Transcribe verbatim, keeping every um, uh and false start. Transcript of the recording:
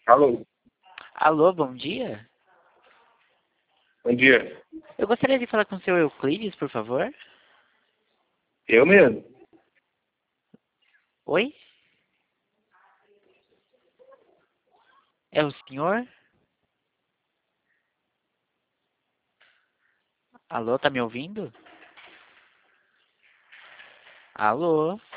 Alô, Alô, bom dia. bom dia. Eu gostaria de falar com o seu Euclides, por favor. Eu mesmo. Oi? É o senhor? Alô, tá me ouvindo? Alô?